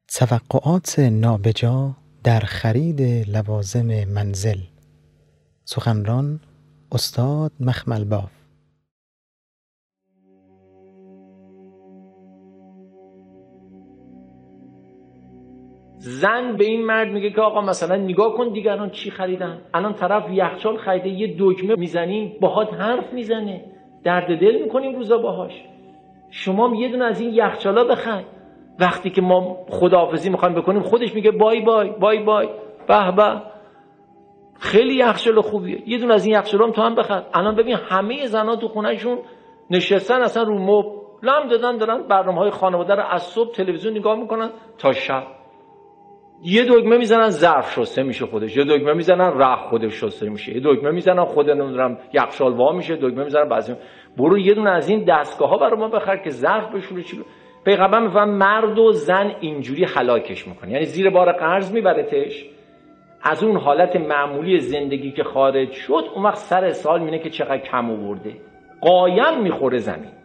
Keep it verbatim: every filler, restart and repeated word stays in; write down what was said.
توقعات نابجا در خرید لوازم منزل. سخنران استاد مخمل باف. زن به این مرد میگه که آقا مثلا نگاه کن دیگران چی خریدن، الان طرف یخچال خریده، یه دکمه میزنیم باهات حرف میزنه، درد دل میکنیم روزا باهاش. شما یه دونه از این یخچالا بخر. وقتی که ما خداحافظی میخوایم بکنیم خودش میگه بای بای بای بای، به به خیلی یخچال خوبیه، یه دونه از این یخچالا هم تو هم بخر. الان ببین همه زنا تو خونهشون نشستن اصلا رو مبل لم دادن، دارن برنامه‌های خانواده رو از صبح تلویزیون نگاه میکنن تا شب. یه دکمه میزنن ظرف شسته میشه خودش، یه دکمه میزنن رخ خودش شسته میشه، یه دکمه میزنن خود نمیدونم یخچال وا میشه، دکمه میزنن بعضی برو یه دونه از این دستگاه‌ها برای ما بخر که ظرف بشوره. چی پیغمبر میفهم مرد و زن اینجوری هلاکش میکنه، یعنی زیر بار قرض میبرتش، از اون حالت معمولی زندگی که خارج شد اون وقت سر سال مینه که چقدر کم آورده، قایم میخوره زمین.